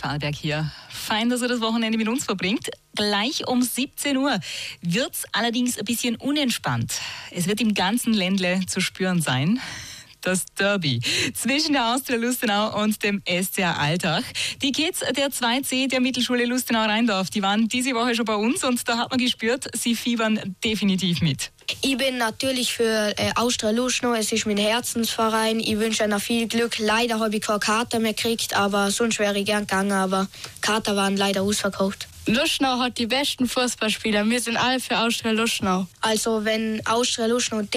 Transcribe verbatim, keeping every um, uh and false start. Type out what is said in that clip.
Vorarlberg hier. Fein, dass er das Wochenende mit uns verbringt. Gleich um siebzehn Uhr wird's allerdings ein bisschen unentspannt. Es wird im ganzen Ländle zu spüren sein. Das Derby zwischen der Austria Lustenau und dem S C A Altach. Die Kids der zwei C der Mittelschule Lustenau-Rheindorf, die waren diese Woche schon bei uns und da hat man gespürt, sie fiebern definitiv mit. Ich bin natürlich für äh, Austria Lustenau, es ist mein Herzensverein. Ich wünsche ihnen viel Glück. Leider habe ich keine Karte mehr gekriegt, aber sonst wäre ich gern gegangen, aber Karten waren leider ausverkauft. Lustenau hat die besten Fußballspieler. Wir sind alle für Austria Lustenau. Also wenn Austria Lustenau